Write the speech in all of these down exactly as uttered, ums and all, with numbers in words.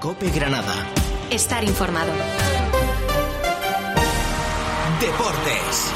COPE Granada. Estar informado. Deportes.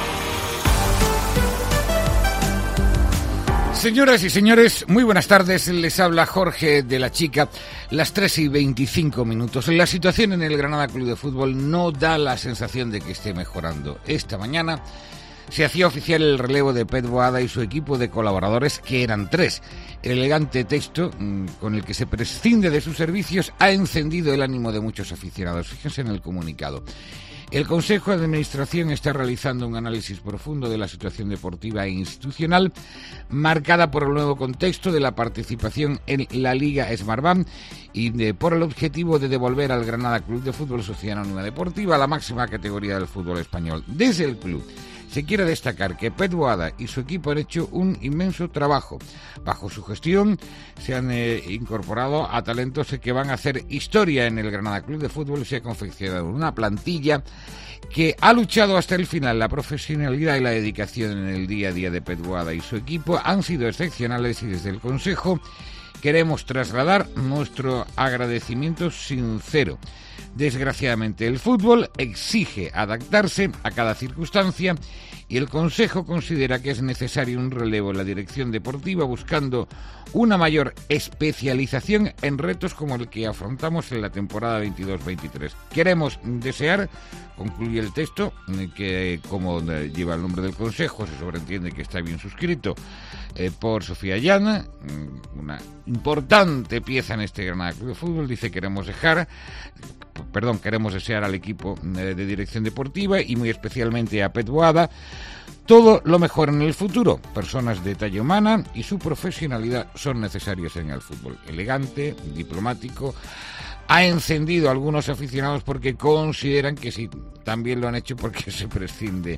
Señoras y señores, muy buenas tardes. Les habla Jorge de la Chica. Las tres y veinticinco minutos. La situación en el Granada Club de Fútbol no da la sensación de que esté mejorando. Esta mañana se hacía oficial el relevo de Pep Boada y su equipo de colaboradores, que eran tres. El elegante texto con el que se prescinde de sus servicios ha encendido el ánimo de muchos aficionados. Fíjense en el comunicado. El Consejo de Administración está realizando un análisis profundo de la situación deportiva e institucional, marcada por el nuevo contexto de la participación en la Liga Smartbank y de, por el objetivo de devolver al Granada Club de Fútbol Sociedad Anónima Deportiva a la máxima categoría del fútbol español. Desde el club se quiere destacar que Pep Boada y su equipo han hecho un inmenso trabajo. Bajo su gestión se han eh, incorporado a talentos que van a hacer historia en el Granada Club de Fútbol. Se ha confeccionado una plantilla que ha luchado hasta el final. La profesionalidad y la dedicación en el día a día de Pep Boada y su equipo han sido excepcionales y desde el Consejo queremos trasladar nuestro agradecimiento sincero. Desgraciadamente, el fútbol exige adaptarse a cada circunstancia y el Consejo considera que es necesario un relevo en la dirección deportiva buscando una mayor especialización en retos como el que afrontamos en la temporada veintidós veintitrés. Queremos desear, concluye el texto, que como lleva el nombre del Consejo, se sobreentiende que está bien suscrito eh, por Sofía Llana, una importante pieza en este Granada Club de Fútbol. Dice: queremos dejar, perdón, queremos desear al equipo de dirección deportiva y muy especialmente a Pep Boada todo lo mejor en el futuro. Personas de talla humana y su profesionalidad son necesarias en el fútbol. Elegante, diplomático, ha encendido a algunos aficionados porque consideran que sí, también lo han hecho porque se prescinde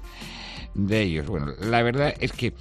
de ellos. Bueno, la verdad es que,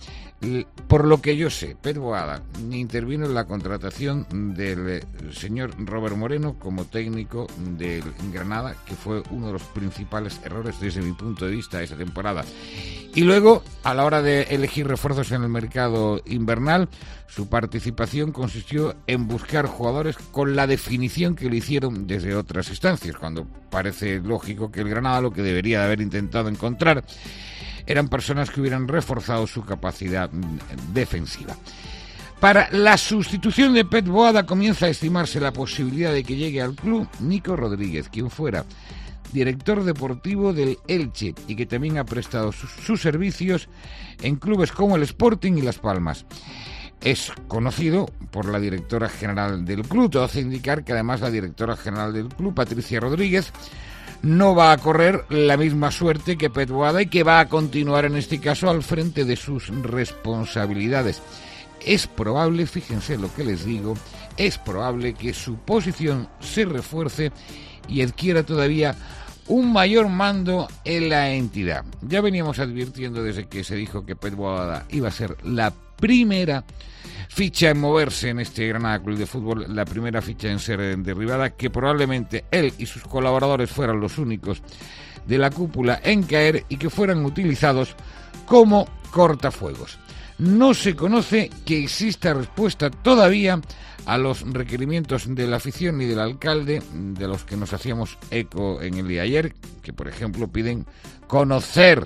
por lo que yo sé, Pep Boada intervino en la contratación del señor Robert Moreno como técnico del Granada, que fue uno de los principales errores desde mi punto de vista esa temporada. Y luego, a la hora de elegir refuerzos en el mercado invernal, su participación consistió en buscar jugadores con la definición que le hicieron desde otras instancias, cuando parece lógico que el Granada lo que debería de haber intentado encontrar eran personas que hubieran reforzado su capacidad defensiva. Para la sustitución de Pep Boada comienza a estimarse la posibilidad de que llegue al club Nico Rodríguez, quien fuera director deportivo del Elche y que también ha prestado sus, sus servicios en clubes como el Sporting y Las Palmas. Es conocido por la directora general del club. Todo hace indicar que además la directora general del club, Patricia Rodríguez, no va a correr la misma suerte que Pep Boada y que va a continuar en este caso al frente de sus responsabilidades. Es probable, fíjense lo que les digo, es probable que su posición se refuerce y adquiera todavía un mayor mando en la entidad. Ya veníamos advirtiendo desde que se dijo que Pep Boada iba a ser la primera ficha en moverse en este Granada Club de Fútbol, la primera ficha en ser derribada, que probablemente él y sus colaboradores fueran los únicos de la cúpula en caer y que fueran utilizados como cortafuegos. No se conoce que exista respuesta todavía a los requerimientos de la afición ni del alcalde, de los que nos hacíamos eco en el día de ayer, que por ejemplo piden conocer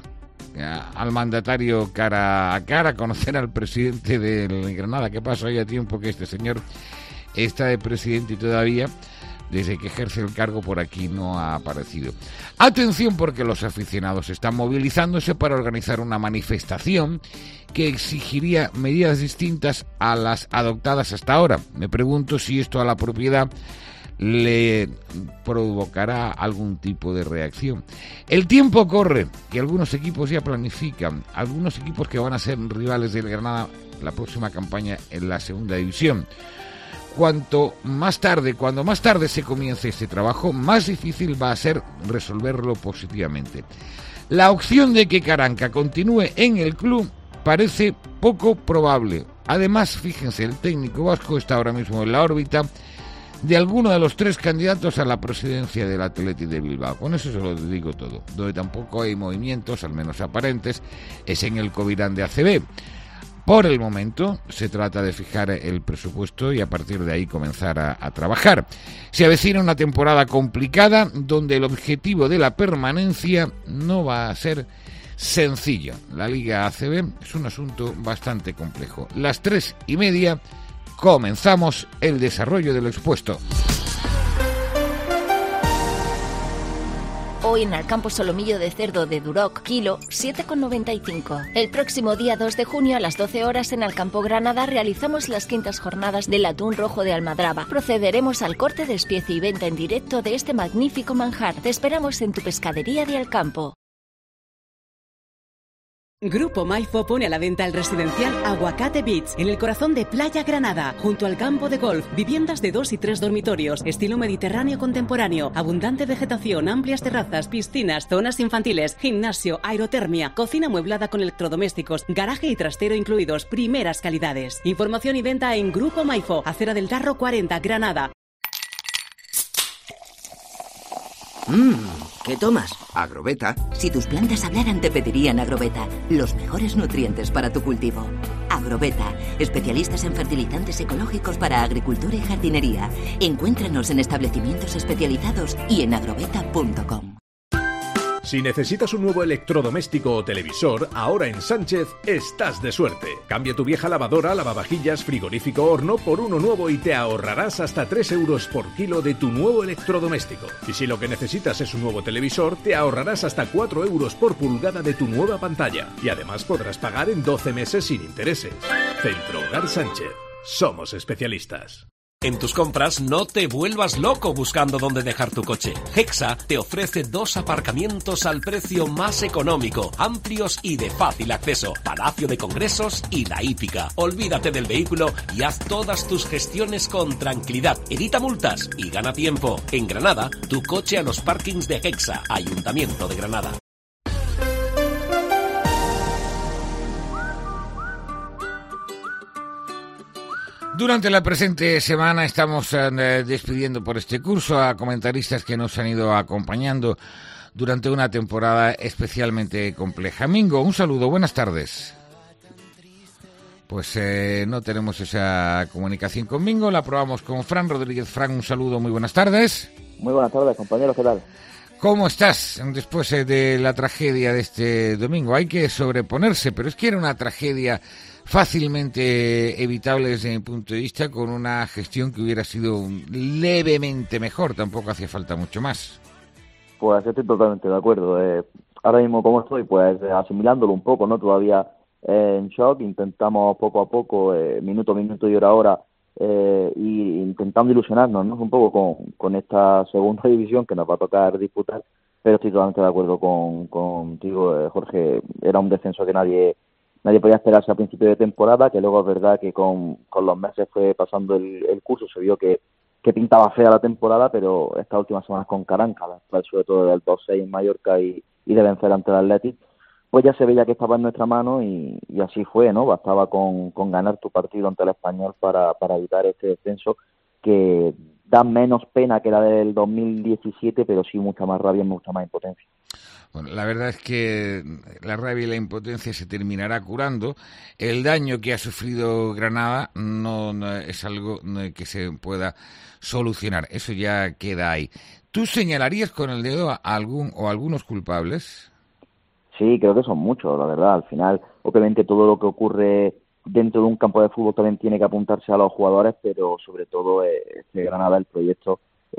al mandatario cara a cara, conocer al presidente del Granada. ¿Qué pasa? Hay tiempo que este señor está de presidente y todavía, desde que ejerce el cargo, por aquí no ha aparecido. Atención, porque los aficionados están movilizándose para organizar una manifestación que exigiría medidas distintas a las adoptadas hasta ahora. Me pregunto si esto a la propiedad le provocará algún tipo de reacción. El tiempo corre, que algunos equipos ya planifican, algunos equipos que van a ser rivales del Granada la próxima campaña en la segunda división. Cuanto más tarde, cuando más tarde se comience este trabajo, más difícil va a ser resolverlo positivamente. La opción de que Caranca continúe en el club parece poco probable. Además, fíjense, el técnico vasco está ahora mismo en la órbita de alguno de los tres candidatos a la presidencia del Athletic de Bilbao. Con eso se lo digo todo. Donde tampoco hay movimientos, al menos aparentes, es en el Covirán de A C B. Por el momento se trata de fijar el presupuesto y a partir de ahí comenzar a, a trabajar. Se avecina una temporada complicada donde el objetivo de la permanencia no va a ser sencillo. La Liga A C B es un asunto bastante complejo. Las tres y media comenzamos el desarrollo de lo expuesto. Hoy en Alcampo solomillo de cerdo de Duroc, kilo siete con noventa y cinco. El próximo día dos de junio a las doce horas en Alcampo Granada realizamos las quintas jornadas del atún rojo de Almadraba. Procederemos al corte, despiece y venta en directo de este magnífico manjar. Te esperamos en tu pescadería de Alcampo. Grupo Maifo pone a la venta el residencial Aguacate Beach, en el corazón de Playa Granada, junto al campo de golf, viviendas de dos y tres dormitorios, estilo mediterráneo contemporáneo, abundante vegetación, amplias terrazas, piscinas, zonas infantiles, gimnasio, aerotermia, cocina amueblada con electrodomésticos, garaje y trastero incluidos, primeras calidades. Información y venta en Grupo Maifo, Acera del Tarro cuarenta, Granada. Mmm, ¿qué tomas? Agrobeta. Si tus plantas hablaran te pedirían Agrobeta, los mejores nutrientes para tu cultivo. Agrobeta, especialistas en fertilizantes ecológicos para agricultura y jardinería. Encuéntranos en establecimientos especializados y en agrobeta punto com. Si necesitas un nuevo electrodoméstico o televisor, ahora en Sánchez estás de suerte. Cambia tu vieja lavadora, lavavajillas, frigorífico, horno por uno nuevo y te ahorrarás hasta tres euros por kilo de tu nuevo electrodoméstico. Y si lo que necesitas es un nuevo televisor, te ahorrarás hasta cuatro euros por pulgada de tu nueva pantalla. Y además podrás pagar en doce meses sin intereses. Centro Hogar Sánchez. Somos especialistas. En tus compras no te vuelvas loco buscando dónde dejar tu coche. Hexa te ofrece dos aparcamientos al precio más económico, amplios y de fácil acceso. Palacio de Congresos y La Hípica. Olvídate del vehículo y haz todas tus gestiones con tranquilidad. Evita multas y gana tiempo. En Granada, tu coche a los parkings de Hexa, Ayuntamiento de Granada. Durante la presente semana estamos eh, despidiendo por este curso a comentaristas que nos han ido acompañando durante una temporada especialmente compleja. Mingo, un saludo, buenas tardes. Pues eh, no tenemos esa comunicación con Mingo, la probamos con Fran Rodríguez. Fran, un saludo, muy buenas tardes. Muy buenas tardes, compañeros, ¿qué tal? ¿Cómo estás después eh, de la tragedia de este domingo? Hay que sobreponerse, pero es que era una tragedia fácilmente evitable desde mi punto de vista, con una gestión que hubiera sido levemente mejor, tampoco hacía falta mucho más. Pues estoy totalmente de acuerdo. Eh, ahora mismo como estoy, pues eh, asimilándolo un poco, ¿no? Todavía eh, en shock, intentamos poco a poco, eh, minuto a minuto y hora a hora, eh, y intentando ilusionarnos, ¿no? Un poco con, con esta segunda división que nos va a tocar disputar, pero estoy totalmente de acuerdo con contigo, eh, Jorge. Era un descenso que nadie Nadie podía esperarse a principio de temporada, que luego es verdad que con, con los meses fue pasando el, el curso, se vio que, que pintaba fea la temporada, pero estas últimas semanas con Caranca, sobre todo del dos seis en Mallorca y, y de vencer ante el Athletic, pues ya se veía que estaba en nuestra mano y, y así fue, ¿no? Bastaba con, con ganar tu partido ante el Español para, para evitar este descenso que da menos pena que la del dos mil diecisiete, pero sí mucha más rabia y mucha más impotencia. Bueno, la verdad es que la rabia y la impotencia se terminará curando. El daño que ha sufrido Granada no, no es algo que se pueda solucionar. Eso ya queda ahí. ¿Tú señalarías con el dedo a algún o a algunos culpables? Sí, creo que son muchos, la verdad. Al final, obviamente, todo lo que ocurre dentro de un campo de fútbol también tiene que apuntarse a los jugadores, pero sobre todo este Granada, el proyecto,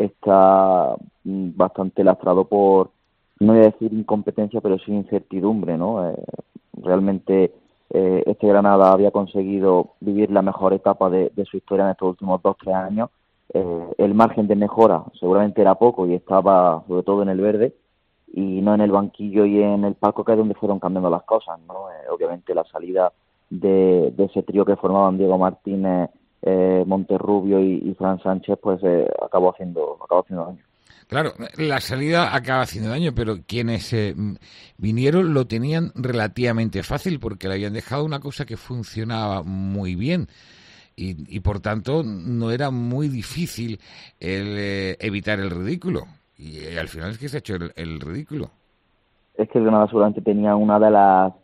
está bastante lastrado por, no voy a decir incompetencia, pero sí incertidumbre, ¿no? Eh, realmente eh, este Granada había conseguido vivir la mejor etapa de, de su historia en estos últimos dos, tres años. Eh, el margen de mejora seguramente era poco y estaba sobre todo en el verde y no en el banquillo y en el palco, que es donde fueron cambiando las cosas, ¿no? Eh, obviamente la salida de, de ese trío que formaban Diego Martínez, eh, Monterrubio y, y Fran Sánchez, pues eh, acabó haciendo acabó haciendo daño. Claro, la salida acaba haciendo daño, pero quienes eh, vinieron lo tenían relativamente fácil porque le habían dejado una cosa que funcionaba muy bien y, y por tanto no era muy difícil el eh, evitar el ridículo. Y eh, al final es que se ha hecho el, el ridículo. Es que el Granada seguramente tenía una de las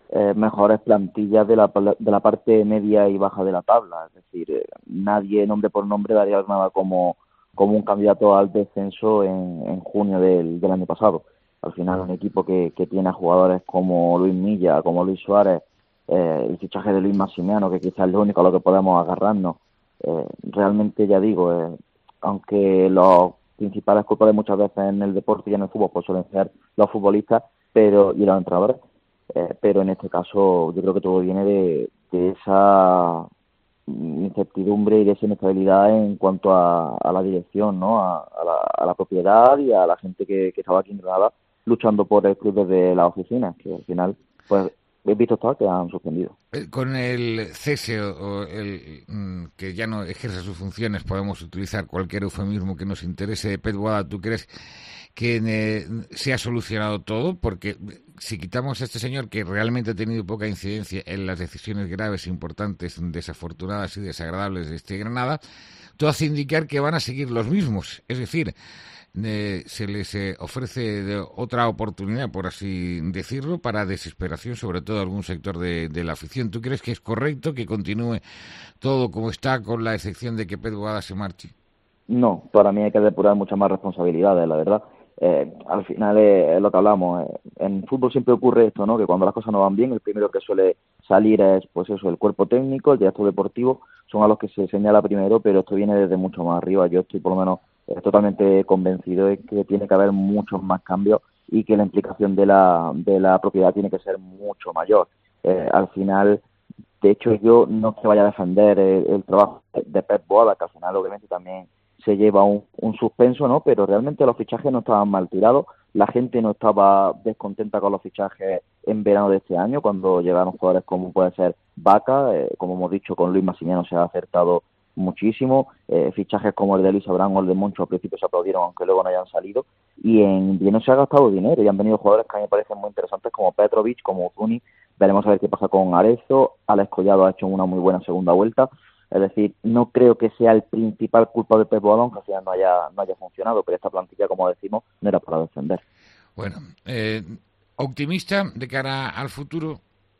eh, mejores plantillas de la, de la parte media y baja de la tabla. Es decir, eh, nadie nombre por nombre daría nada como, como un candidato al descenso en, en junio del, del año pasado. Al final, un equipo que, que tiene a jugadores como Luis Milla, como Luis Suárez, eh, el fichaje de Luis Massimiano, que quizás es lo único a lo que podemos agarrarnos, eh, realmente, ya digo, eh, aunque los principales culpables muchas veces en el deporte y en el fútbol pues suelen ser los futbolistas pero y los entrenadores, eh, pero en este caso yo creo que todo viene de, de esa incertidumbre y de esa inestabilidad en cuanto a, a la dirección, ¿no? A, a, la, a la propiedad y a la gente que, que estaba aquí en Granada luchando por el club desde las oficinas, que al final pues he visto todo que han suspendido. Con el cese o el que ya no ejerza sus funciones, podemos utilizar cualquier eufemismo que nos interese de Pep Boada. ¿Tú crees que eh, se ha solucionado todo? Porque si quitamos a este señor que realmente ha tenido poca incidencia en las decisiones graves, importantes, desafortunadas y desagradables de este Granada, todo hace indicar que van a seguir los mismos. Es decir, Eh, se les eh, ofrece de otra oportunidad, por así decirlo, para desesperación, sobre todo algún sector de, de la afición. ¿Tú crees que es correcto que continúe todo como está, con la excepción de que Pep Boada se marche? No, para mí hay que depurar muchas más responsabilidades, la verdad. Eh, al final es, es lo que hablamos. Eh, en fútbol siempre ocurre esto, ¿no? Que cuando las cosas no van bien, el primero que suele salir es, pues eso, el cuerpo técnico, el director deportivo, son a los que se señala primero, pero esto viene desde mucho más arriba. Yo estoy por lo menos eh, totalmente convencido de que tiene que haber muchos más cambios y que la implicación de la de la propiedad tiene que ser mucho mayor. Eh, al final, de hecho, yo no es que vaya a defender el, el trabajo de Pep Boada, que al final obviamente también se lleva un, un suspenso, ¿no? Pero realmente los fichajes no estaban mal tirados, la gente no estaba descontenta con los fichajes en verano de este año, cuando llegaron jugadores como puede ser Vaca, eh, como hemos dicho, con Luis Massimiano se ha acertado muchísimo, eh, fichajes como el de Luis Abraham o el de Moncho al principio se aplaudieron aunque luego no hayan salido, y en invierno se ha gastado dinero y han venido jugadores que a mí me parecen muy interesantes como Petrovic, como Uzuni. Veremos a ver qué pasa con Arezzo. Alex Collado ha hecho una muy buena segunda vuelta. Es decir, no creo que sea el principal culpable de Pep Boada, aunque al final no haya, no haya funcionado, pero esta plantilla, como decimos, no era para defender. Bueno, eh, ¿optimista de cara al futuro?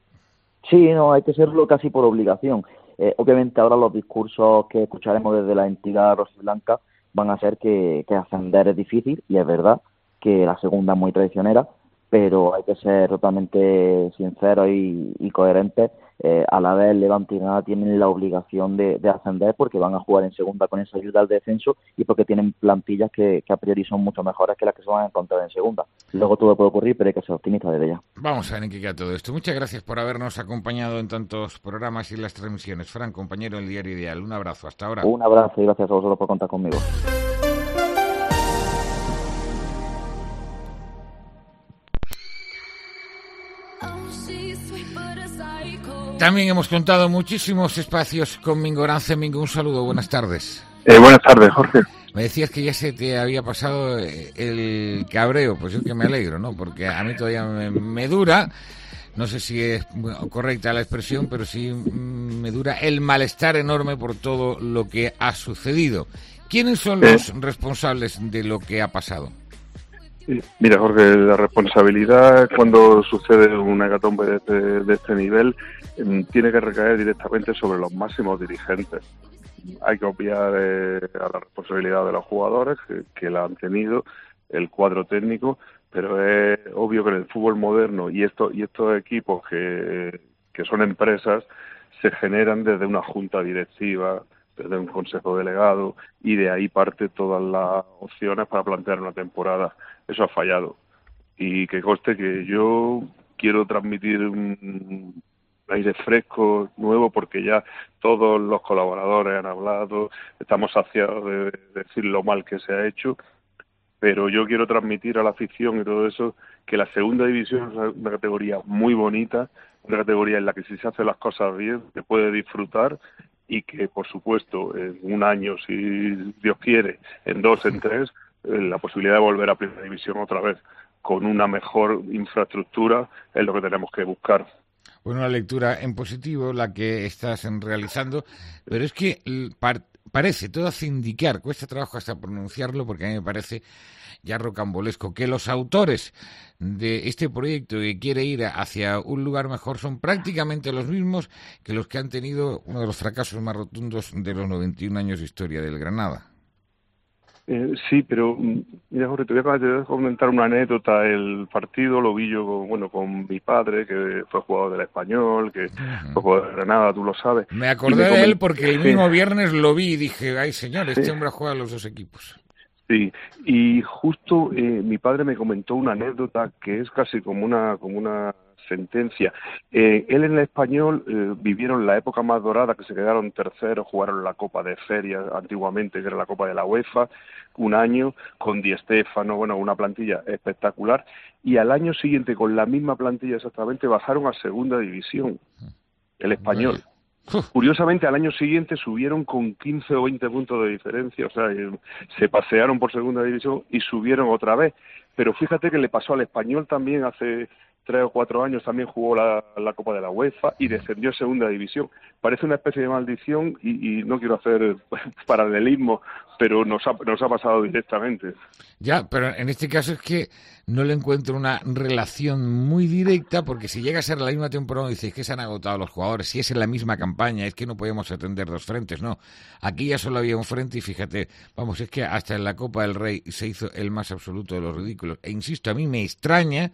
Sí, no, hay que serlo casi por obligación. Eh, obviamente ahora los discursos que escucharemos desde la entidad rosiblanca van a ser que, que ascender es difícil, y es verdad que la segunda es muy traicionera, pero hay que ser totalmente sinceros y, y coherentes. Eh, a la vez Levante y Granada tienen la obligación de, de ascender porque van a jugar en segunda con esa ayuda al descenso y porque tienen plantillas que, que a priori son mucho mejores que las que se van a encontrar en segunda. Luego todo puede ocurrir, pero hay que ser optimista desde ya. Vamos a ver en qué queda todo esto. Muchas gracias por habernos acompañado en tantos programas y las transmisiones. Fran, compañero del Diario Ideal, un abrazo, hasta ahora. Un abrazo y gracias a vosotros por contar conmigo. También hemos contado muchísimos espacios con Mingo Arance. Mingo, un saludo, buenas tardes. Eh, buenas tardes, Jorge. Me decías que ya se te había pasado el cabreo, pues yo que me alegro, ¿no? Porque a mí todavía me, me dura, no sé si es correcta la expresión, pero sí me dura el malestar enorme por todo lo que ha sucedido. ¿Quiénes son los eh. responsables de lo que ha pasado? Mira, Jorge, la responsabilidad cuando sucede una hecatombe de este, de este nivel eh, tiene que recaer directamente sobre los máximos dirigentes. Hay que obviar eh, a la responsabilidad de los jugadores que, que la han tenido, el cuadro técnico, pero es obvio que en el fútbol moderno y, esto, y estos equipos que, que son empresas se generan desde una junta directiva, desde un consejo delegado, y de ahí parte todas las opciones para plantear una temporada. Eso ha fallado. Y que conste que yo quiero transmitir un aire fresco, nuevo, porque ya todos los colaboradores han hablado, estamos saciados de decir lo mal que se ha hecho, pero yo quiero transmitir a la afición y todo eso que la segunda división es una categoría muy bonita, una categoría en la que si se hacen las cosas bien se puede disfrutar, y que, por supuesto, en un año, si Dios quiere, en dos, en tres, eh, la posibilidad de volver a Primera División otra vez con una mejor infraestructura es lo que tenemos que buscar. Bueno, una lectura en positivo la que estás realizando, pero es que parece, todo hace indicar, cuesta trabajo hasta pronunciarlo porque a mí me parece ya rocambolesco, que los autores de este proyecto que quiere ir hacia un lugar mejor son prácticamente los mismos que los que han tenido uno de los fracasos más rotundos de los noventa y un años de historia del Granada. Eh, sí, pero mira, Jorge, te voy, a, te voy a comentar una anécdota. El partido lo vi yo con, bueno, con mi padre, que fue jugador del Español, que uh-huh. fue jugador de Granada, tú lo sabes. Me acordé me de él porque el mismo sí. viernes lo vi y dije, ay señor, este sí. hombre juega a los dos equipos. Sí, y justo eh, mi padre me comentó una anécdota que es casi como una como una sentencia. Eh, él en el Español eh, vivieron la época más dorada, que se quedaron terceros, jugaron la Copa de Feria antiguamente, que era la Copa de la UEFA, un año con Di Stéfano, bueno, una plantilla espectacular, y al año siguiente, con la misma plantilla exactamente, bajaron a Segunda División, el Español. Curiosamente, al año siguiente subieron con quince o veinte puntos de diferencia, o sea, se pasearon por Segunda División y subieron otra vez. Pero fíjate que le pasó al Español también hace tres o cuatro años, también jugó la, la Copa de la UEFA y descendió a Segunda División. Parece una especie de maldición y, y no quiero hacer paralelismo, pero nos ha, nos ha pasado directamente. Ya, pero en este caso es que no le encuentro una relación muy directa, porque si llega a ser la misma temporada, dices que se han agotado los jugadores, si es en la misma campaña, es que no podemos atender dos frentes, no. Aquí ya solo había un frente y fíjate, vamos, es que hasta en la Copa del Rey se hizo el más absoluto de los ridículos. E insisto, a mí me extraña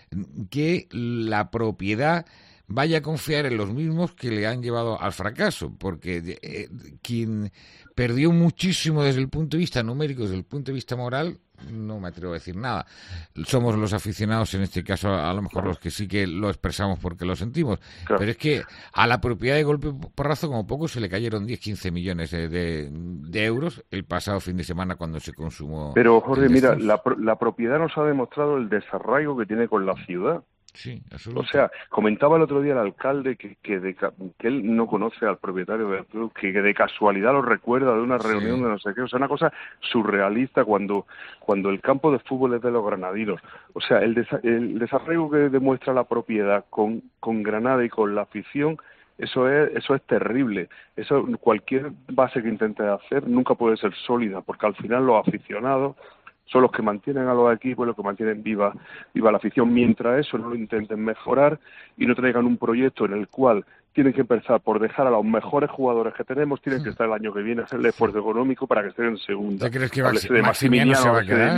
que la propiedad vaya a confiar en los mismos que le han llevado al fracaso, porque eh, quien perdió muchísimo desde el punto de vista numérico, desde el punto de vista moral, no me atrevo a decir nada. Somos los aficionados, en este caso, a lo mejor los que sí que lo expresamos porque lo sentimos. Claro. Pero es que a la propiedad de golpe porrazo, como poco, se le cayeron diez, quince millones de, de, de euros el pasado fin de semana cuando se consumó. Pero, Jorge, mira, la, la propiedad nos ha demostrado el desarraigo que tiene con la ciudad. Sí, o sea, comentaba el otro día el alcalde que, que, de, que él no conoce al propietario del club, que, que de casualidad lo recuerda de una reunión sí. de no sé qué, o sea, una cosa surrealista cuando cuando el campo de fútbol es de los granadinos. O sea, el, desa, el desarraigo que demuestra la propiedad con, con Granada y con la afición, eso es eso es terrible. Eso, cualquier base que intentes hacer nunca puede ser sólida, porque al final los aficionados son los que mantienen a los equipos, los que mantienen viva viva la afición. Mientras eso no lo intenten mejorar y no traigan un proyecto en el cual tienen que empezar por dejar a los mejores jugadores que tenemos, tienen que estar el año que viene a hacer el esfuerzo económico para que estén en segunda. ¿Ya crees que Maxi- Maximiano se va a quedar?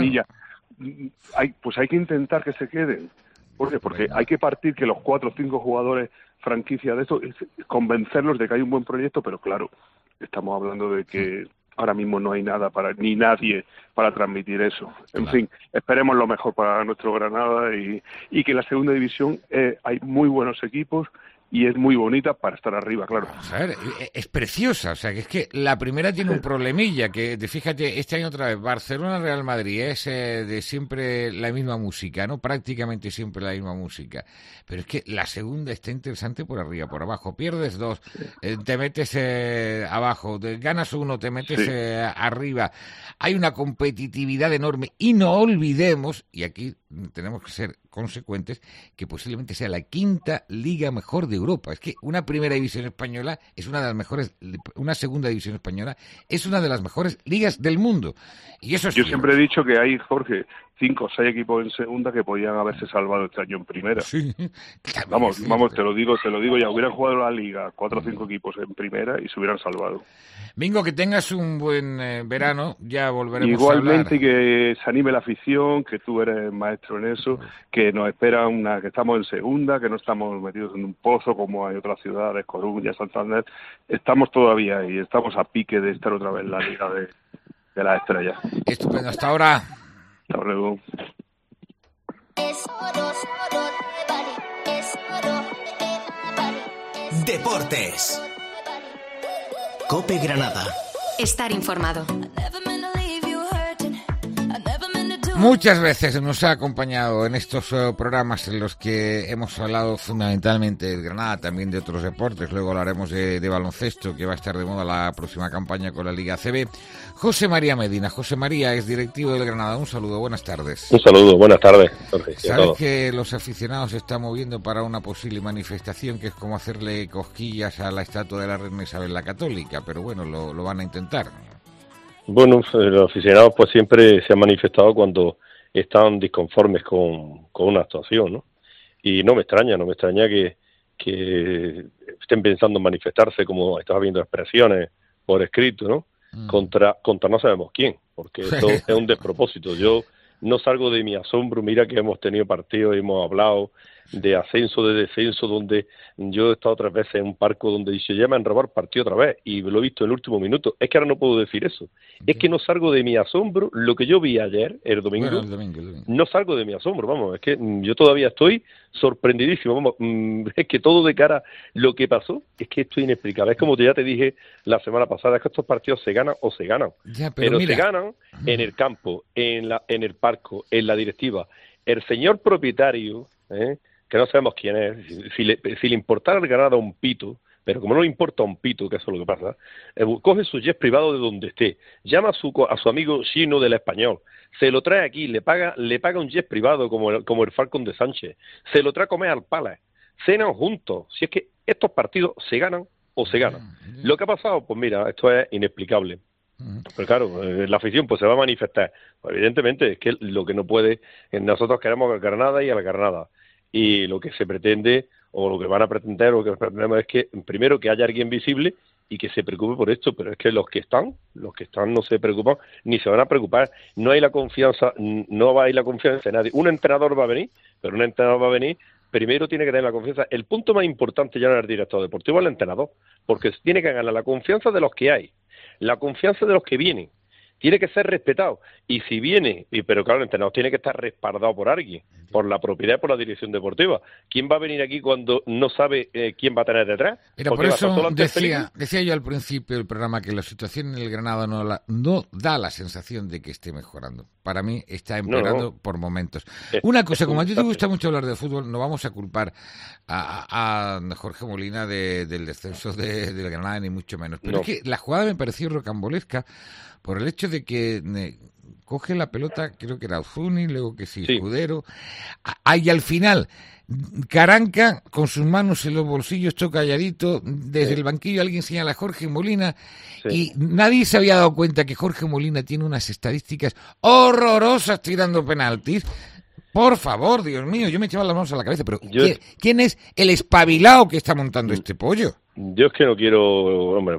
Hay, pues hay que intentar que se queden. ¿Por qué? Porque hay que partir que los cuatro o cinco jugadores franquicia de esto, convencerlos de que hay un buen proyecto, pero claro, estamos hablando de que ahora mismo no hay nada para ni nadie para transmitir eso. En claro. fin, esperemos lo mejor para nuestro Granada y, y que en la segunda división eh, hay muy buenos equipos y es muy bonita para estar arriba, claro. Vamos a ver, es preciosa, o sea, que es que la primera tiene sí. un problemilla, que fíjate, este año otra vez, Barcelona-Real Madrid, es eh, de siempre la misma música, ¿no? Prácticamente siempre la misma música. Pero es que la segunda está interesante por arriba, por abajo. Pierdes dos, sí. eh, te metes eh, abajo, te ganas uno, te metes sí. eh, arriba. Hay una competitividad enorme y no olvidemos, y aquí tenemos que ser consecuentes, que posiblemente sea la quinta liga mejor de Europa. Es que una primera división española es una de las mejores, una segunda división española es una de las mejores ligas del mundo. Y eso es Yo siempre he dicho que hay, Jorge, cinco o seis equipos en segunda que podían haberse salvado este año en primera. Sí, claro, vamos, sí, vamos, te lo digo, te lo digo, ya hubieran jugado la liga cuatro o cinco equipos en primera y se hubieran salvado. Mingo, que tengas un buen eh, verano, ya volveremos Igualmente, a hablar. que se anime la afición, que tú eres maestro en eso, que nos espera una, que estamos en segunda, que no estamos metidos en un pozo como hay otras ciudades, Coruña, Santander. Estamos todavía ahí, estamos a pique de estar otra vez en la liga de, de las estrellas. Estupendo, hasta ahora. Hasta luego. Deportes. COPE Granada. Estar informado. Muchas veces nos ha acompañado en estos uh, programas en los que hemos hablado fundamentalmente del Granada, también de otros deportes. Luego hablaremos de, de baloncesto, que va a estar de moda la próxima campaña con la Liga A C B. José María Medina. José María es directivo del Granada. Un saludo, buenas tardes. Un saludo, buenas tardes, Jorge. Sabes que los aficionados se están moviendo para una posible manifestación que es como hacerle cosquillas a la estatua de la reina Isabel la Católica, pero bueno, lo, lo van a intentar. Bueno, los aficionados pues siempre se han manifestado cuando están disconformes con, con una actuación, ¿no? Y no me extraña, no me extraña que, que estén pensando en manifestarse, como estaba viendo expresiones por escrito, ¿no? Mm. Contra, contra no sabemos quién, porque esto es un despropósito. Yo no salgo de mi asombro, mira que hemos tenido partidos, hemos hablado de ascenso, de descenso, donde yo he estado tres veces en un parco donde dice, ya me han robado partido otra vez, y lo he visto en el último minuto. Es que ahora no puedo decir eso. Es que no salgo de mi asombro, lo que yo vi ayer, el domingo, bueno, el domingo, el domingo. No salgo de mi asombro, vamos, es que yo todavía estoy sorprendidísimo, vamos, es que todo de cara a lo que pasó, es que esto es inexplicable. Es como ya te dije la semana pasada, es que estos partidos se ganan o se ganan, ya, pero, pero mira. se ganan en el campo, en la en el parco, en la directiva. El señor propietario, ¿eh? que no sabemos quién es, si, si, le, si le importara el Granada un pito, pero como no le importa un pito, que eso es lo que pasa, eh, coge su jet privado de donde esté, llama a su a su amigo chino del Español, se lo trae aquí, le paga le paga un jet privado como el, como el Falcon de Sánchez, se lo trae a comer al Palace, cenan juntos. Si es que estos partidos se ganan o se ganan. Lo que ha pasado, pues mira, esto es inexplicable. Pero claro, eh, la afición pues se va a manifestar. Pues evidentemente es que lo que no puede, eh, nosotros queremos al Granada y a la Granada. Y lo que se pretende, o lo que van a pretender, o lo que pretendemos es que, primero, que haya alguien visible y que se preocupe por esto, pero es que los que están, los que están no se preocupan, ni se van a preocupar. No hay la confianza, no va a ir la confianza en nadie. Un entrenador va a venir, pero un entrenador va a venir, primero tiene que tener la confianza. El punto más importante ya no es el director deportivo, es el entrenador, porque tiene que ganar la confianza de los que hay, la confianza de los que vienen. Tiene que ser respetado. Y si viene, y pero claro, el entrenador tiene que estar respaldado por alguien, por la propiedad, por la dirección deportiva. ¿Quién va a venir aquí cuando no sabe eh, quién va a tener detrás? Pero por eso decía, decía yo al principio del programa que la situación en el Granada no, la, no da la sensación de que esté mejorando. Para mí está empeorando no, no. por momentos. Es, Una cosa, como a ti te gusta mucho hablar de fútbol, no vamos a culpar a, a Jorge Molina de, del descenso de, del Granada, ni mucho menos. Pero no. es que la jugada me pareció rocambolesca por el hecho de que eh, coge la pelota, creo que era Ozuni, luego que sí, sí. Escudero, y al final Caranca con sus manos en los bolsillos, todo calladito, desde sí. el banquillo alguien señala a Jorge Molina sí. y nadie se había dado cuenta que Jorge Molina tiene unas estadísticas horrorosas tirando penaltis. Por favor, Dios mío, yo me echaba las manos a la cabeza, pero yo... ¿quién es el espabilado que está montando este pollo? Yo es que no quiero, hombre,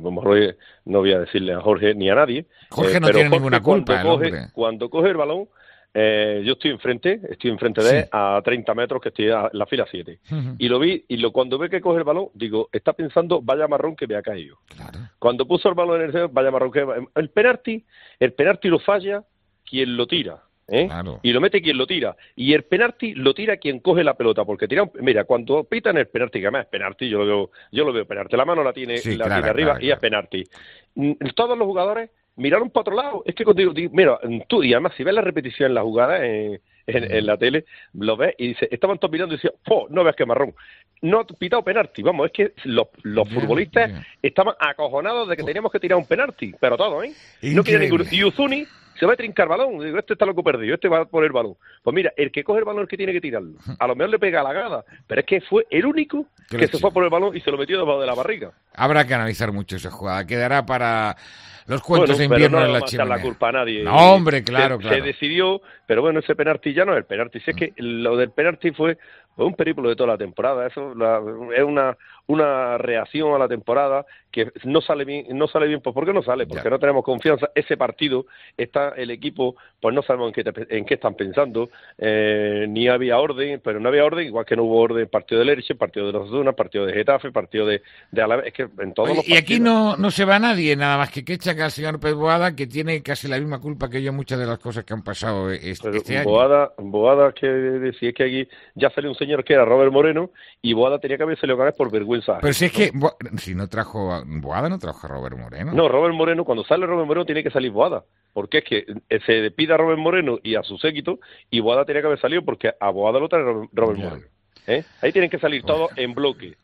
no voy a decirle a Jorge ni a nadie. Jorge eh, no pero tiene Jorge, ninguna culpa, cuando coge, hombre. Cuando coge el balón, eh, yo estoy enfrente, estoy enfrente de sí. él a treinta metros, que estoy en la fila siete. Uh-huh. Y lo vi, y lo, cuando ve que coge el balón, digo, está pensando, vaya marrón que me ha caído. Claro. Cuando puso el balón en el centro, vaya marrón que... El penalti, el penalti lo falla quien lo tira. ¿Eh? Claro. Y lo mete quien lo tira, y el penalti lo tira quien coge la pelota, porque tira un... mira, cuando pitan el penalti, que además es penalti, yo lo veo, yo lo veo penalti, la mano la tiene, sí, la claro, tiene arriba claro, y claro. es penalti. Todos los jugadores miraron para otro lado, es que contigo, mira, tú, y además si ves la repetición en la jugada en, en, en la tele, lo ves y dice, estaban todos mirando y decían, ¡oh, no veas que marrón! No ha pitado penalti, vamos, es que los, los yeah, futbolistas yeah. estaban acojonados de que teníamos que tirar un penalti, pero todo, ¿eh? Increíble. No quería ninguno. Y Ozuni se va a trincar balón, digo, este está loco perdido, este va a poner el balón. Pues mira, el que coge el balón es el que tiene que tirarlo. A lo mejor le pega a la gada, pero es que fue el único que, que se fue por el balón y se lo metió debajo de la barriga. Habrá que analizar mucho esa jugada, quedará para los cuentos bueno, de invierno no en la chimenea. chimenea. No la culpa a nadie. No, hombre, claro, se, claro. Se decidió, pero bueno, ese penalti ya no es el penalti. Si es que lo del penalti fue, fue un periplo de toda la temporada. Eso la, es una una reacción a la temporada que no sale bien, no sale bien, pues ¿por qué no sale? Porque ya. no tenemos confianza. Ese partido está el equipo, pues no sabemos en qué, te, en qué están pensando, eh, ni había orden, pero no había orden, igual que no hubo orden partido de Lerche, partido de los Osasuna, partido de Getafe, partido de, de Alavés, es que en todos Oye, los y aquí no, no se va nadie, nada más que que echan al señor Pep Boada, que tiene casi la misma culpa que yo en muchas de las cosas que han pasado este, pero este año. Boada, Boada, que decía que aquí ya salió un señor que era Robert Moreno, y Boada tenía que haberse le ganar por vergüenza vergüenza. Pero si es que, Bo- si no trajo, a- Boada no trajo a Robert Moreno. No, Robert Moreno, cuando sale Robert Moreno tiene que salir Boada, porque es que eh, se despide a Robert Moreno y a su séquito, y Boada tenía que haber salido porque a Boada lo trae Robert, Robert Ya. Moreno. ¿eh? Ahí tienen que salir todos en bloque.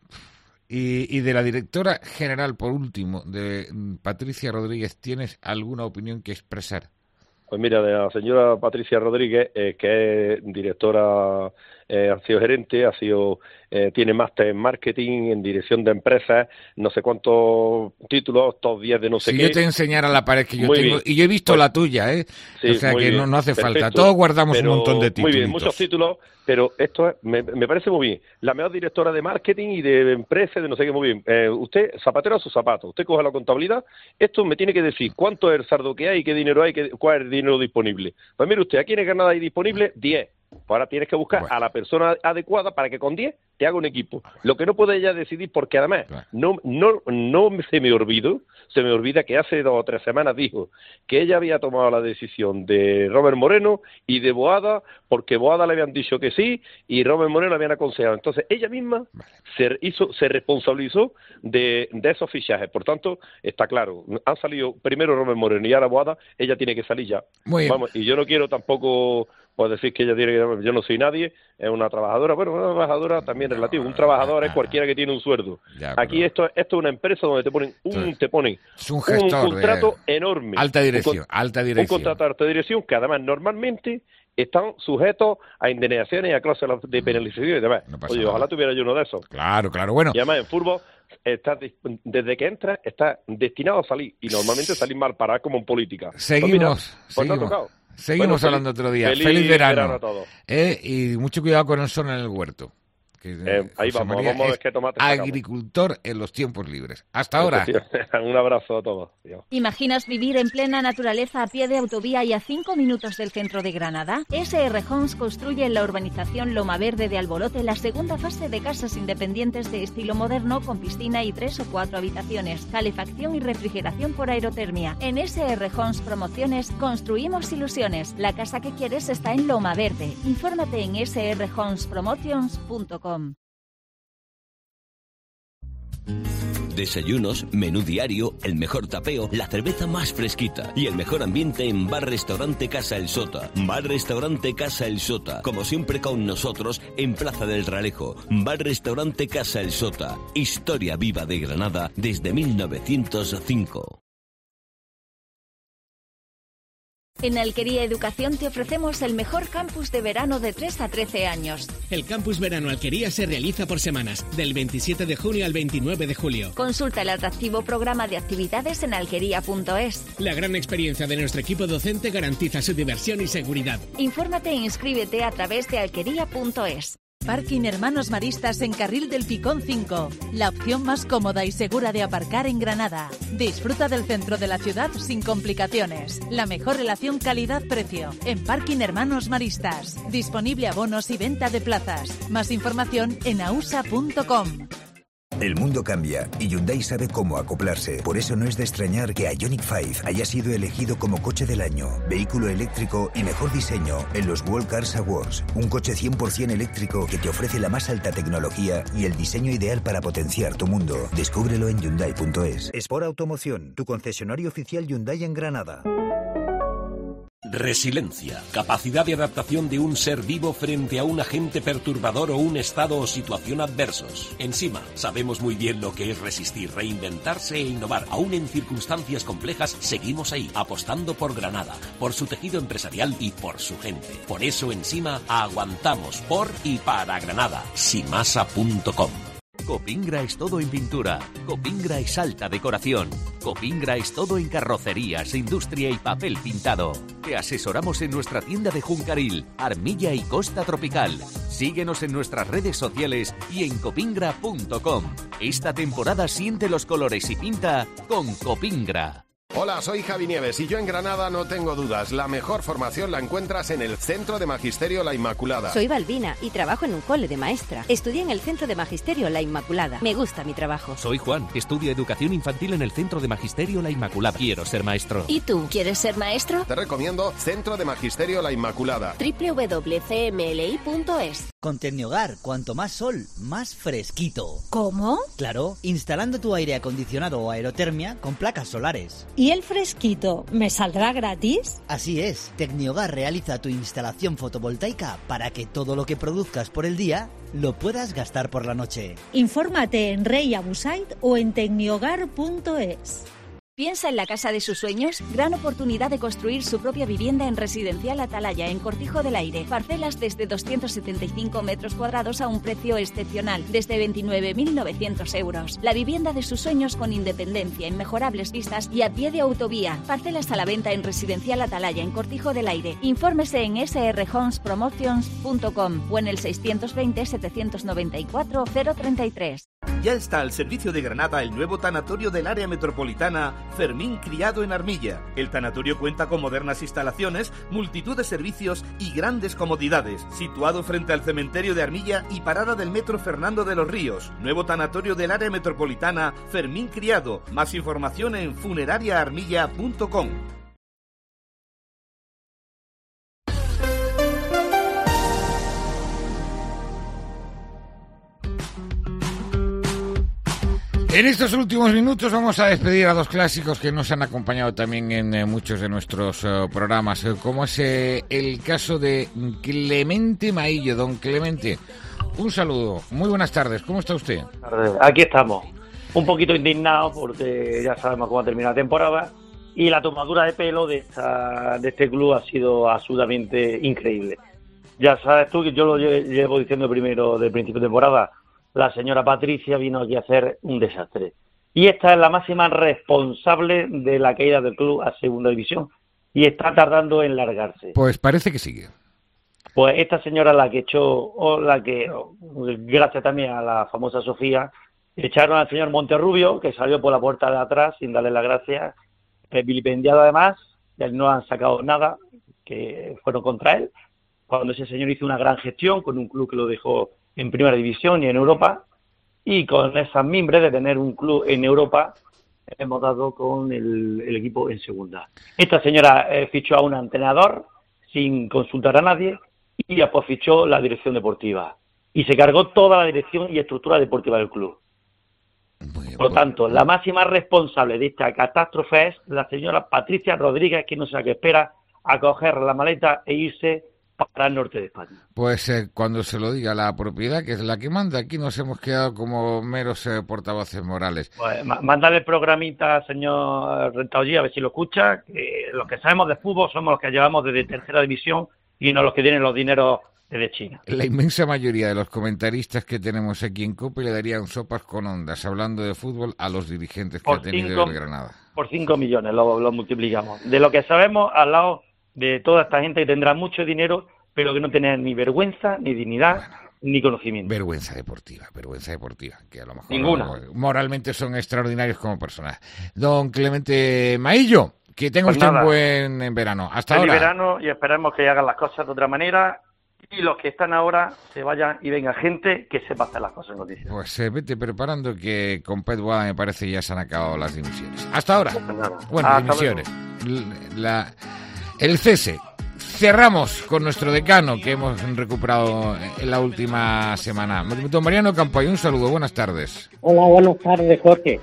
Y, y de la directora general, por último, de mm, Patricia Rodríguez, ¿tienes alguna opinión que expresar? Pues mira, de la señora Patricia Rodríguez, eh, que es directora, eh, ha sido gerente, ha sido, eh, tiene máster en marketing, en dirección de empresas, no sé cuántos títulos, todos diez de no sé Si qué. yo te enseñara la pared que yo Muy tengo, bien. y yo he visto Pues- la tuya, ¿eh? Sí, o sea muy que bien, no, no hace falta. perfecto. Todos guardamos Pero, un montón de títulos. Muy bien, muchos títulos, pero esto es, me, me parece muy bien. La mejor directora de marketing y de empresas, de no sé qué, muy bien. Eh, usted, zapatero a su zapato, usted coge la contabilidad, esto me tiene que decir cuánto es el saldo que hay, qué dinero hay, qué, cuál es el dinero disponible. Pues mire usted, aquí en Granada hay disponible diez. Pues ahora tienes que buscar Bueno. a la persona adecuada para que con diez te haga un equipo. Lo que no puede ella decidir, porque además Claro. no, no, no se me olvidó, se me olvida que hace dos o tres semanas dijo que ella había tomado la decisión de Robert Moreno y de Boada, porque Boada le habían dicho que sí y Robert Moreno le habían aconsejado. Entonces ella misma se hizo, se responsabilizó de, de esos fichajes. Por tanto, está claro, han salido primero Robert Moreno y ahora Boada, ella tiene que salir ya. Muy bien. Vamos, y yo no quiero tampoco pues decir que ella tiene que, yo no soy nadie, es una trabajadora, bueno, una trabajadora también relativo, un trabajador es cualquiera que tiene un sueldo. Ya, Aquí pero- esto, esto es una empresa donde te ponen un, Entonces, te ponen es un gestor de contrato enorme. alta dirección, Un con- alta Un dirección. contrato de alta dirección que además normalmente están sujetos a indemnizaciones y a cláusulas de penalización y demás. No pasa Oye, nada. ojalá tuviera yo uno de esos. Claro, claro. Bueno, Y además en fútbol, estás dis- desde que entras, estás destinado a salir y normalmente salir mal parado como en política. Pues mira, seguimos, pues no ha seguimos. tocado. Seguimos Bueno, feliz- hablando otro día. Feliz, feliz verano. verano a todos. Eh, y mucho cuidado con el sol en el huerto. Que, Eh, ahí José vamos, María vamos a ver es qué tomates sacamos. agricultor en los tiempos libres. Hasta ahora. Un abrazo a todos. Adiós. ¿Imaginas vivir en plena naturaleza a pie de autovía y a cinco minutos del centro de Granada? S R Homes construye en la urbanización Loma Verde de Alborote la segunda fase de casas independientes de estilo moderno con piscina y tres o cuatro habitaciones, calefacción y refrigeración por aerotermia. En S R Homes Promociones construimos ilusiones. La casa que quieres está en Loma Verde. Infórmate en s r homes promotions punto com. Desayunos, menú diario, el mejor tapeo, la cerveza más fresquita y el mejor ambiente en Bar Restaurante Casa El Sota. Bar Restaurante Casa El Sota, como siempre con nosotros en Plaza del Ralejo. Bar Restaurante Casa El Sota, historia viva de Granada desde mil novecientos cinco. En Alquería Educación te ofrecemos el mejor campus de verano de tres a trece años. El campus verano Alquería se realiza por semanas, del veintisiete de junio al veintinueve de julio. Consulta el atractivo programa de actividades en alquería punto es. La gran experiencia de nuestro equipo docente garantiza su diversión y seguridad. Infórmate e inscríbete a través de alquería punto es. Parking Hermanos Maristas en Carril del Picón cinco, la opción más cómoda y segura de aparcar en Granada. Disfruta del centro de la ciudad sin complicaciones. La mejor relación calidad-precio en Parking Hermanos Maristas. Disponible abonos y venta de plazas. Más información en ausa punto com. El mundo cambia y Hyundai sabe cómo acoplarse. Por eso no es de extrañar que Ioniq cinco haya sido elegido como coche del año, vehículo eléctrico y mejor diseño en los World Cars Awards. Un coche cien por ciento eléctrico que te ofrece la más alta tecnología y el diseño ideal para potenciar tu mundo. Descúbrelo en hyundai punto es. Sport Automoción, tu concesionario oficial Hyundai en Granada. Resiliencia, capacidad de adaptación de un ser vivo frente a un agente perturbador o un estado o situación adversos. En Sima, sabemos muy bien lo que es resistir, reinventarse e innovar. Aún en circunstancias complejas, seguimos ahí, apostando por Granada, por su tejido empresarial y por su gente. Por eso en Sima, aguantamos por y para Granada. simasa punto com. Copingra es todo en pintura. Copingra es alta decoración. Copingra es todo en carrocerías, industria y papel pintado. Te asesoramos en nuestra tienda de Juncaril, Armilla y Costa Tropical. Síguenos en nuestras redes sociales y en copingra punto com. Esta temporada siente los colores y pinta con Copingra. Hola, soy Javi Nieves y yo en Granada no tengo dudas. La mejor formación la encuentras en el Centro de Magisterio La Inmaculada. Soy Balbina y trabajo en un cole de maestra. Estudié en el Centro de Magisterio La Inmaculada. Me gusta mi trabajo. Soy Juan, estudio Educación Infantil en el Centro de Magisterio La Inmaculada. Quiero ser maestro. ¿Y tú, quieres ser maestro? Te recomiendo Centro de Magisterio La Inmaculada. doble u doble u doble u punto c m l i punto es. Con Tecnihogar, cuanto más sol, más fresquito. ¿Cómo? Claro, instalando tu aire acondicionado o aerotermia con placas solares. ¿Y el fresquito me saldrá gratis? Así es, Tecnihogar realiza tu instalación fotovoltaica para que todo lo que produzcas por el día lo puedas gastar por la noche. Infórmate en Rey Abusait o en tecnihogar punto es. ¿Piensa en la casa de sus sueños? Gran oportunidad de construir su propia vivienda en Residencial Atalaya, en Cortijo del Aire. Parcelas desde doscientos setenta y cinco metros cuadrados a un precio excepcional, desde veintinueve mil novecientos euros. La vivienda de sus sueños con independencia, inmejorables vistas y a pie de autovía. Parcelas a la venta en Residencial Atalaya, en Cortijo del Aire. Infórmese en s r homes promotions punto com o en el seiscientos veinte, setecientos noventa y cuatro, cero treinta y tres. Ya está al servicio de Granada el nuevo tanatorio del área metropolitana Fermín Criado en Armilla. El tanatorio cuenta con modernas instalaciones, multitud de servicios y grandes comodidades. Situado frente al cementerio de Armilla y parada del metro Fernando de los Ríos. Nuevo tanatorio del área metropolitana Fermín Criado. Más información en funeraria armilla punto com. En estos últimos minutos vamos a despedir a dos clásicos que nos han acompañado también en eh, muchos de nuestros eh, programas, eh, como es eh, el caso de Clemente Maillo. Don Clemente, un saludo, muy buenas tardes, ¿cómo está usted? Aquí estamos, un poquito indignado porque ya sabemos cómo termina la temporada y la tomadura de pelo de, esta, de este club ha sido absolutamente increíble. Ya sabes tú que yo lo llevo diciendo primero del principio de temporada. La señora Patricia vino aquí a hacer un desastre. Y esta es la máxima responsable de la caída del club a segunda división. Y está tardando en largarse. Pues parece que sigue. Pues esta señora la que echó, o la que, gracias también a la famosa Sofía, echaron al señor Monterrubio, que salió por la puerta de atrás sin darle las gracias, vilipendiado además, no han sacado nada, que fueron contra él, cuando ese señor hizo una gran gestión con un club que lo dejó en primera división y en Europa, y con esas mimbres de tener un club en Europa, hemos dado con el, el equipo en segunda. Esta señora eh, fichó a un entrenador sin consultar a nadie, y después fichó la dirección deportiva. Y se cargó toda la dirección y estructura deportiva del club. Por lo tanto, la máxima responsable de esta catástrofe es la señora Patricia Rodríguez, que no sé a qué espera a coger la maleta e irse para el norte de España. Pues eh, cuando se lo diga la propiedad, que es la que manda, aquí nos hemos quedado como meros eh, portavoces morales. Pues mándale el programita, señor Rentaollí, a ver si lo escucha, que los que sabemos de fútbol somos los que llevamos desde tercera división y no los que tienen los dineros desde China. La inmensa mayoría de los comentaristas que tenemos aquí en COPE le darían sopas con ondas, hablando de fútbol, a los dirigentes que por ha tenido cinco, el Granada. Por cinco millones lo, lo multiplicamos. De lo que sabemos, al lado de toda esta gente que tendrá mucho dinero, pero que no tiene ni vergüenza, ni dignidad, bueno, ni conocimiento. Vergüenza deportiva, vergüenza deportiva, que a lo mejor ninguna. No, moralmente son extraordinarios como personas. Don Clemente Maillo, que tenga pues usted nada, un buen verano. Hasta feliz ahora. verano y esperemos que hagan las cosas de otra manera y los que están ahora se vayan y venga gente que sepa hacer las cosas en noticias. Pues eh, vete preparando que con Pet Boada me parece ya se han acabado las dimisiones. Hasta ahora. Pues nada. Bueno, Hasta dimisiones. La, el cese. Cerramos con nuestro decano que hemos recuperado en la última semana. Don Mariano Campoy, un saludo, buenas tardes. Hola, buenas tardes, Jorge.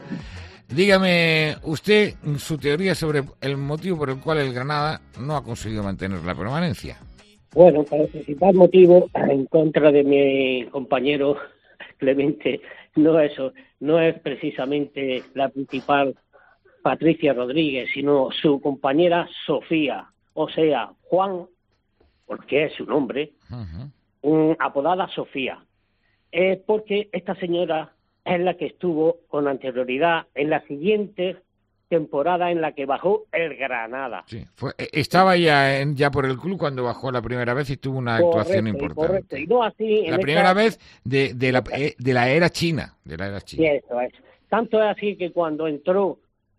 Dígame usted su teoría sobre el motivo por el cual el Granada no ha conseguido mantener la permanencia. Bueno, para el principal motivo, en contra de mi compañero Clemente, no es, no es precisamente la principal Patricia Rodríguez, sino su compañera Sofía. O sea, Juan, porque es su nombre, uh-huh. um, apodada Sofía. Es porque esta señora es la que estuvo con anterioridad en la siguiente temporada en la que bajó el Granada. Sí, fue, estaba ya en, ya por el club cuando bajó la primera vez y tuvo una correcto, actuación importante. Correcto, y no así la primera esta... vez de, de, la, de la era china. De la era china. Sí, eso es. Tanto es así que cuando entró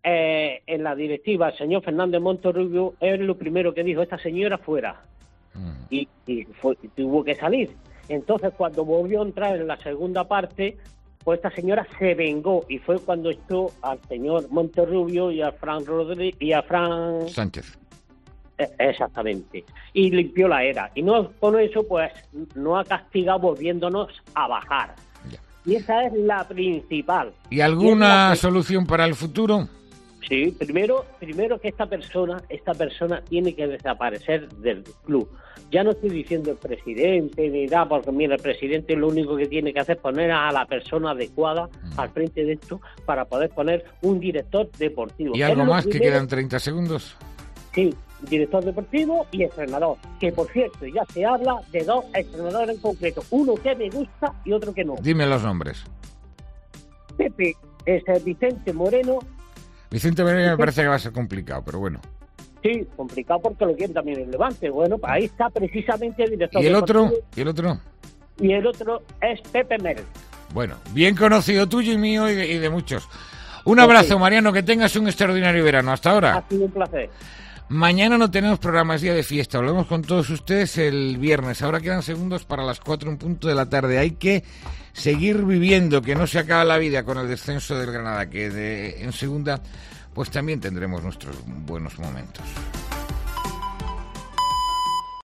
eh, en la directiva el señor Fernández Monterrubio, es lo primero que dijo, esta señora fuera. Mm. Y, y, fue, y tuvo que salir. Entonces, cuando volvió a entrar en la segunda parte, pues esta señora se vengó y fue cuando echó al señor Monterrubio y a Fran Rodríguez y a Fran Sánchez. Eh, exactamente. Y limpió la era. Y no con eso, pues, no ha castigado volviéndonos a bajar. Ya. Y esa es la principal. ¿Y alguna y la... solución para el futuro? Sí, primero, primero que esta persona, esta persona tiene que desaparecer del club. Ya no estoy diciendo el presidente ni nada, porque mira, el presidente lo único que tiene que hacer es poner a la persona adecuada mm. al frente de esto para poder poner un director deportivo. ¿Y algo más primero, que quedan treinta segundos? Sí, director deportivo y entrenador. Que por cierto, ya se habla de dos entrenadores en concreto. Uno que me gusta y otro que no. Dime los nombres. Pepe, es Vicente Moreno. Vicente Moreno me parece que va a ser complicado, pero bueno. Sí, complicado porque lo quieren también el Levante. Bueno, pues ahí está precisamente el director. ¿Y el deportivo. otro? ¿Y el otro? Y el otro es Pepe Mel. Bueno, bien conocido tuyo y mío y de, y de muchos. Un abrazo, okay. Mariano, que tengas un extraordinario verano. Hasta ahora. Ha sido un placer. Mañana no tenemos programa, es día de fiesta. Volvemos con todos ustedes el viernes. Ahora quedan segundos para las cuatro en punto de la tarde. Hay que seguir viviendo, que no se acaba la vida con el descenso del Granada, que de, en segunda pues también tendremos nuestros buenos momentos.